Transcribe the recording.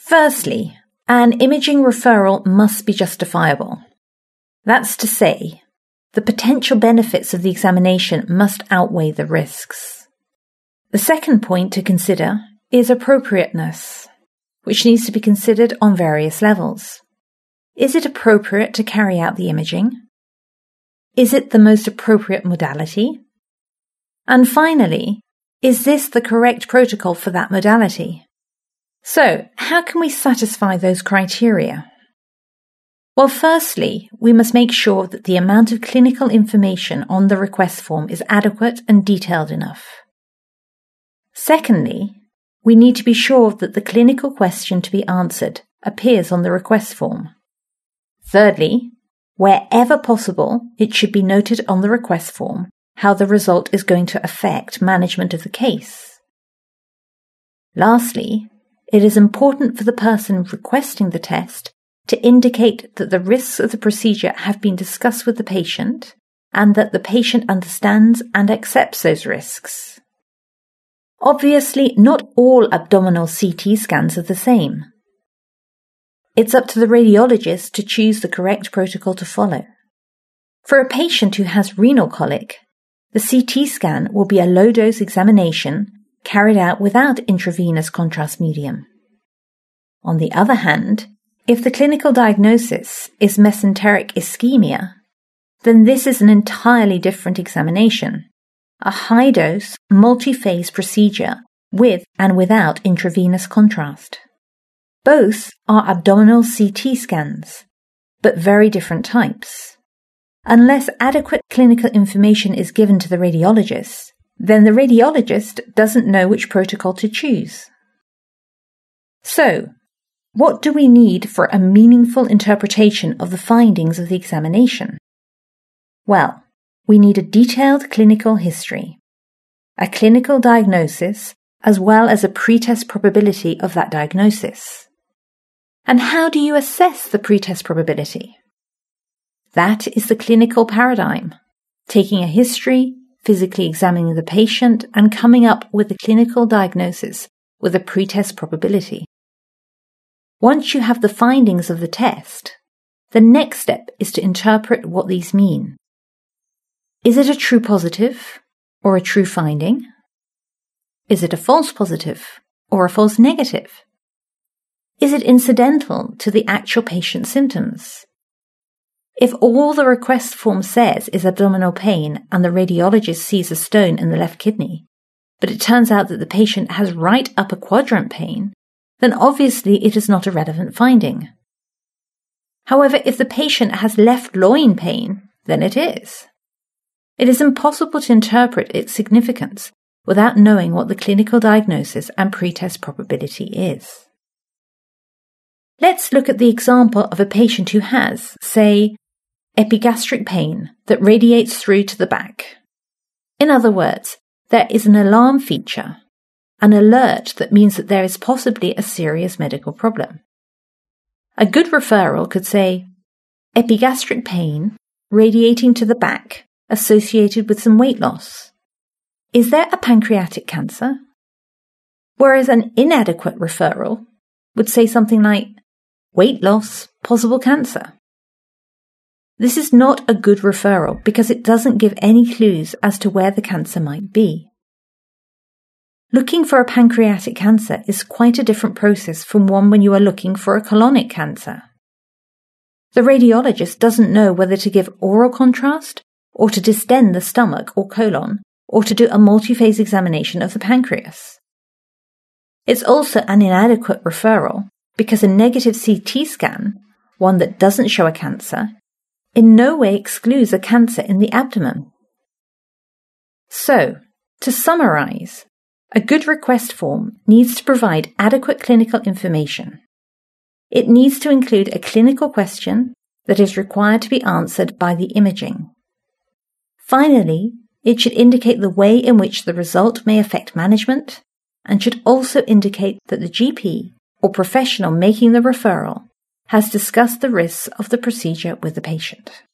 Firstly, an imaging referral must be justifiable. That's to say, the potential benefits of the examination must outweigh the risks. The second point to consider is appropriateness, which needs to be considered on various levels. Is it appropriate to carry out the imaging? Is it the most appropriate modality? And finally, is this the correct protocol for that modality? So, how can we satisfy those criteria? Well, firstly, we must make sure that the amount of clinical information on the request form is adequate and detailed enough. Secondly, we need to be sure that the clinical question to be answered appears on the request form. Thirdly, wherever possible, it should be noted on the request form how the result is going to affect management of the case. Lastly, it is important for the person requesting the test to indicate that the risks of the procedure have been discussed with the patient and that the patient understands and accepts those risks. Obviously, not all abdominal CT scans are the same. It's up to the radiologist to choose the correct protocol to follow. For a patient who has renal colic, the CT scan will be a low-dose examination carried out without intravenous contrast medium. On the other hand, if the clinical diagnosis is mesenteric ischemia, then this is an entirely different examination, a high-dose, multi-phase procedure with and without intravenous contrast. Both are abdominal CT scans, but very different types. Unless adequate clinical information is given to the radiologist, then the radiologist doesn't know which protocol to choose. So, what do we need for a meaningful interpretation of the findings of the examination? Well, we need a detailed clinical history, a clinical diagnosis, as well as a pretest probability of that diagnosis. And how do you assess the pretest probability? That is the clinical paradigm, taking a history, physically examining the patient, and coming up with a clinical diagnosis with a pretest probability. Once you have the findings of the test, the next step is to interpret what these mean. Is it a true positive or a true finding? Is it a false positive or a false negative? Is it incidental to the actual patient's symptoms? If all the request form says is abdominal pain and the radiologist sees a stone in the left kidney, but it turns out that the patient has right upper quadrant pain, then obviously it is not a relevant finding. However, if the patient has left loin pain, then it is. It is impossible to interpret its significance without knowing what the clinical diagnosis and pretest probability is. Let's look at the example of a patient who has, say, epigastric pain that radiates through to the back. In other words, there is an alarm feature, an alert that means that there is possibly a serious medical problem. A good referral could say, epigastric pain radiating to the back associated with some weight loss. Is there a pancreatic cancer? Whereas an inadequate referral would say something like, weight loss, possible cancer. This is not a good referral because it doesn't give any clues as to where the cancer might be. Looking for a pancreatic cancer is quite a different process from one when you are looking for a colonic cancer. The radiologist doesn't know whether to give oral contrast or to distend the stomach or colon or to do a multi-phase examination of the pancreas. It's also an inadequate referral because a negative CT scan, one that doesn't show a cancer, in no way excludes a cancer in the abdomen. So, to summarize, a good request form needs to provide adequate clinical information. It needs to include a clinical question that is required to be answered by the imaging. Finally, it should indicate the way in which the result may affect management and should also indicate that the GP or professional making the referral has discussed the risks of the procedure with the patient.